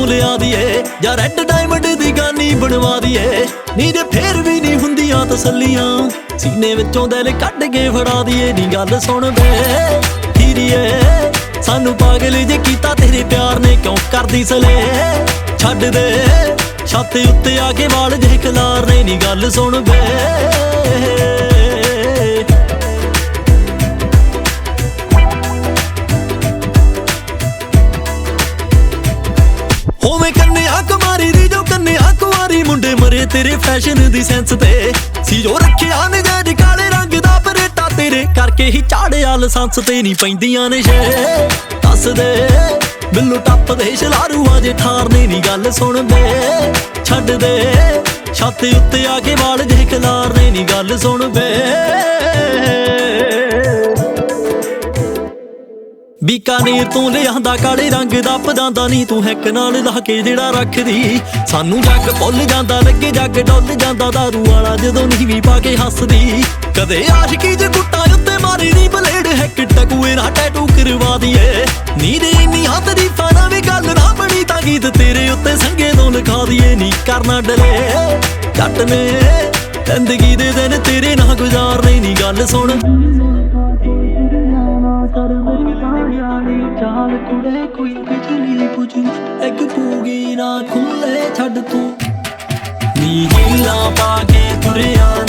ਲਿਆ ਦੀਏ ਜਾਂ ਰੈੱਡ ਡਾਇਮੰਡ ਦੀ ਗਾਨੀ ਬਣਵਾ ਦੀਏ ਨੀ ਜੇ ਫੇਰ ਵੀ ਨਹੀਂ ਹੁੰਦੀਆਂ ਤਸੱਲੀਆਂ ਸੀਨੇ ਵਿੱਚੋਂ ਦਿਲ ਕੱਢ ਕੇ ਫੜਾ ਦੀਏ ਨੀ ਗੱਲ ਸੁਣ ਬੇ ਹੀਰੀਏ ਸਾਨੂੰ ਪਾਗਲ ਜੇ ਕੀਤਾ ਤੇਰੇ ਪਿਆਰ ਨੇ ਕਿਉਂ ਕਰਦੀ ਸਲੇ ਛੱਡ ਦੇ ਛੱਤ ਉੱਤੇ ਆ ਕੇ ਵਾਲ ਜੇ ਖਿਲਾਰਨੇ ਨੀ ਗੱਲ ਸੁਣ ਬੇ ਹੋਵੇਂ ਕੰਨਿਆ ਕੁਮਾਰੀ ਦੀ ਜੋ ਕੰਨਿਆ ਕੁਆਰੀ ਮੁੰਡੇ ਮਰੇ ਤੇਰੇ ਫੈਸ਼ਨ ਦੀ ਸੈਂਸ ਤੇ ਸੀ ਜੋ ਰੱਖਿਆ ਨਿਗਾਹ ਕਾਲੇ ਰੰਗ ਦਾ ਪਰੇਟਾ ਤੇਰੇ ਕਰਕੇ ਹੀ ਚਾੜਿਆ ਲਾਇਸੈਂਸ ਤੇ ਨਹੀਂ ਪੈਂਦੀਆਂ ਨਸ਼ੇ ਦੱਸ ਦੇ ਬਿੱਲੂ ਟੱਪ ਦੇ ਸ਼ਲਾਰੂਆਂ ਜੇ ਠਾਰਨੇ ਨੀ ਗੱਲ ਸੁਣ ਬੇ ਛੱਡ ਦੇ ਛੱਤ ਉੱਤੇ ਆ ਕੇ ਵਾਲ ਜੇ ਖਿਲਾਰਨੇ ਨੀ ਗੱਲ ਸੁਣ ਬੇ ਬੀਕਾਨੇਰ ਤੋਂ ਲਿਆਂਦਾ ਕਾਲੇ ਰੰਗ ਦਾ ਪਦਾਂਦਾ ਨੀ ਤੂੰ ਹੈਕ ਨਾਲ ਲਾ ਕੇ ਜਿਹੜਾ ਰੱਖਦੀ ਸਾਨੂੰ ਜੱਗ ਭੁੱਲ ਜਾਂਦਾ ਲੱਗੇ ਜੱਗ ਡੁੱਲ ਜਾਂਦਾ ਦਾਰੂ ਵਾਲਾ ਜਦੋਂ ਨੀਵੀਂ ਪਾ ਕੇ ਹੱਸਦੀ ਕਦੇ ਆਸ਼ਕੀ ਜੇ ਗੁੱਟਾਂ ਉੱਤੇ ਮਾਰੀ ਨੀ ਬਲੇਡ ਹੈਕ ਟਕੂਏ ਨਾ ਟੈਟੂ ਕਰਵਾ ਦੀਏ ਨੀ ਦੇ ਇੰਨੀ ਹੱਥ ਦੀ ਫਾਨਾ ਵੀ ਗੱਲ ਨਾ ਬਣੀ ਤਾਂ ਗੀਤ ਤੇਰੇ ਉੱਤੇ ਸੰਗੇ ਤੋਂ ਲਿਖਾ ਦੀਏ ਨੀ ਕਰਨਾ ਡਲੇ ਜੱਟ ਨੇ ਜ਼ਿੰਦਗੀ ਦੇ ਦਿਨ ਤੇਰੇ ਨਾਲ ਗੁਜ਼ਾਰਨੇ ਨੀ ਗੱਲ ਸੁਣ ਚਾਲ ਕੁੜੇ ਕੋਈ ਬਿਜਲੀ ਪੁੱਜ ਇੱਕ ਪੂਗੀ ਨਾ ਖੁੱਲੇ ਛੱਡ ਤੂੰ ਨੀ ਹੀਲਾ ਪਾ ਕੇ ਤੁਰਿਆ